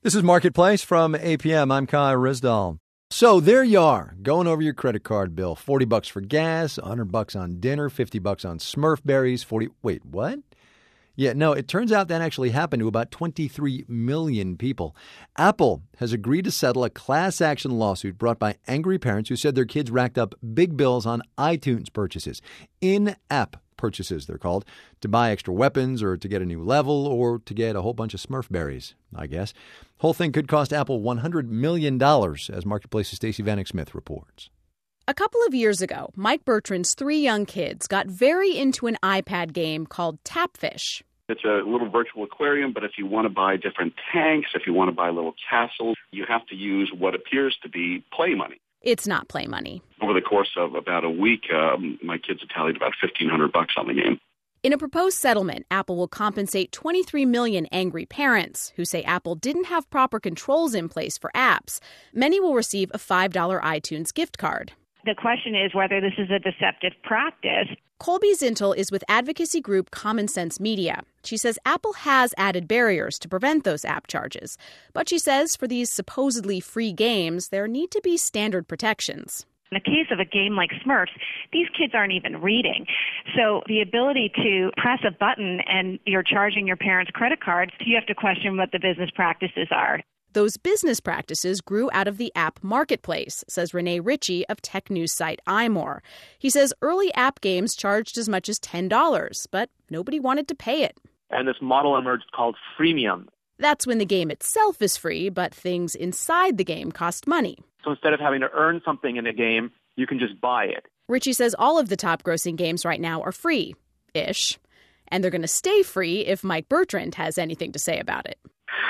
This is Marketplace from APM. I'm Kai Rizdal. So there you are, going over your credit card bill. $40 for gas, $100 on dinner, $50 on Smurf berries, Wait, what? Yeah, no, it turns out that actually happened to about 23 million people. Apple has agreed to settle a class action lawsuit brought by angry parents who said their kids racked up big bills on iTunes purchases. In-app purchases, they're called, to buy extra weapons or to get a new level or to get a whole bunch of Smurf berries, I guess. Whole thing could cost Apple $100 million, as Marketplace's Stacey Vanek Smith reports. A couple of years ago, Mike Bertrand's 3 young kids got very into an iPad game called Tapfish. It's a little virtual aquarium, but if you want to buy different tanks, if you want to buy little castles, you have to use what appears to be play money. It's not play money. Over the course of about a week, my kids have tallied about $1,500 on the game. In a proposed settlement, Apple will compensate 23 million angry parents who say Apple didn't have proper controls in place for apps. Many will receive a $5 iTunes gift card. The question is whether this is a deceptive practice. Colby Zintel is with advocacy group Common Sense Media. She says Apple has added barriers to prevent those app charges. But she says for these supposedly free games, there need to be standard protections. In the case of a game like Smurfs, these kids aren't even reading. So the ability to press a button and you're charging your parents' credit cards, you have to question what the business practices are. Those business practices grew out of the app marketplace, says Renee Ritchie of tech news site iMore. He says early app games charged as much as $10, but nobody wanted to pay it. And this model emerged called freemium. That's when the game itself is free, but things inside the game cost money. So instead of having to earn something in a game, you can just buy it. Ritchie says all of the top-grossing games right now are free-ish. And they're going to stay free if Mike Bertrand has anything to say about it.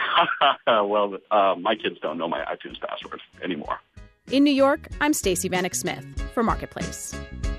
Well, my kids don't know my iTunes password anymore. In New York, I'm Stacey Vanek Smith for Marketplace.